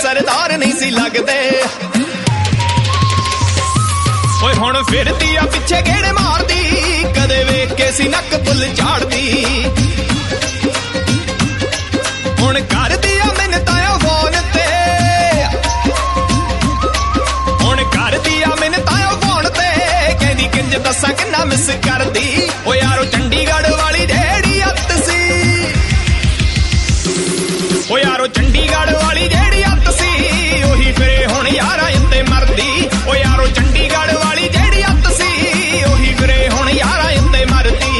सरदार नहीं सी लगदे। ओए हुण फिरदी आ पिछे गेड़े मारदी, कदे वेख के सी नक बुल झाड़दी। हुण करदी आ मिन्नतां फोन ते, हुण करदी आ मिन्नतां फोन ते, कहदी किंज दस्सां किन्ना मिस करदी। ओ यारो चंडीगढ़ वाली जेड़ी अत सी, ओ यारो चंडीगढ़ वाली जेड़ी अत सी, ओही फिरे हुण यारां उत्ते मरदी। ओ यारो चंडीगढ़ वाली जेड़ी अत सी, ओही फिरे हुण यारां उत्ते मरदी।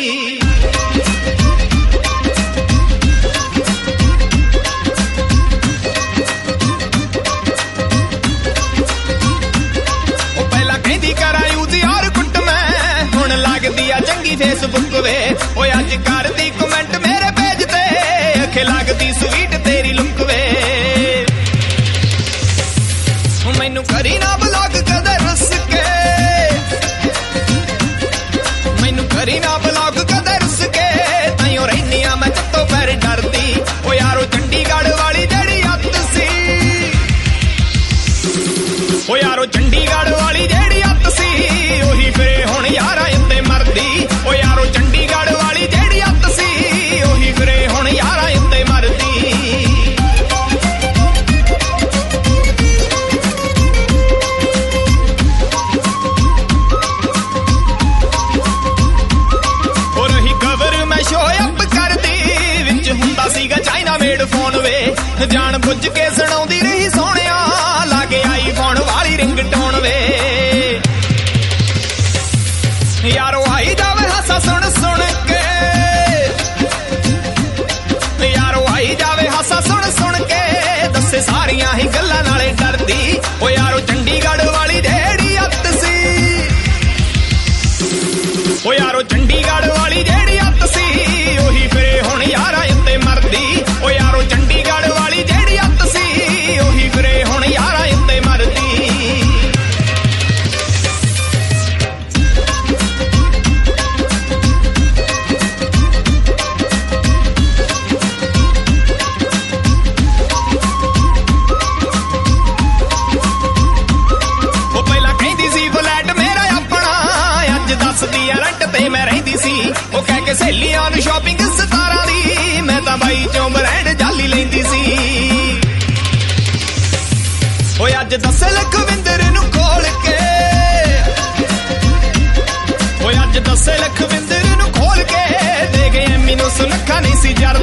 ओ पहला कहंदी करा यूज यार कुट मैं, हुण लगदी आ चंगी फेसबुक वे। ओ अज करदी कमेंट मेरे पेज ते, अखे लगदी स्वीट तेरी लुक वे। मैनू करी ना ब्लॉक कदे रुस के, मैनू करी ना ब्लॉक कदे रुस के, ताइयों रहनी आ मैं जत्तों पैर डरदी। ओ यारो चंडीगढ़ वाली जेड़ी अत सी, ओ यारो चंडीगढ़ वाली जेड़ी अत सी, ओही फिरे हुण यारां उत्ते मरदी। ओ यारो चंडीगढ़ वाली जेड़ी अत सी, ओही फिरे हुण यारां उत्ते मरदी। चाइना मेड फोन वे, जान बुझ के सुनाउंदी रही सोहणिया, लागे आई फोन वाली रिंगटोन वे। यारो आई जावे हासा सुन सुन के, यारो आई जावे हासा सुन सुन के, दसे सारियां ही गल्लां नाले डरदी। ओ यारो चंडीगढ़ वाली जेड़ी अत सी, ओ यारो चंडीगढ़ वाली जेड़ी अत सी, ओही फिरे हुण यारां उत्ते मरदी। ओ यारो चंडीगढ़ वाली जेड़ी अत सी, ओही फिरे हुण यारां उत्ते मरदी। ओ पहला कहंदी सी फ्लैट मेरा अपना, अज दसदी आ रेंट ते मैं रहिंदी सी। ओ कह के सहेलियां नूं शॉपिंग 17 दी, मैं तां बाई चों ब्रांड जाली लैंदी सी। ओ अज 10 लख विंਦਰ नूं खोल के, ओ अज 10 लख विंਦਰ नूं खोल के, दे गए एमी नूं सुनखा नहीं सी जरदा।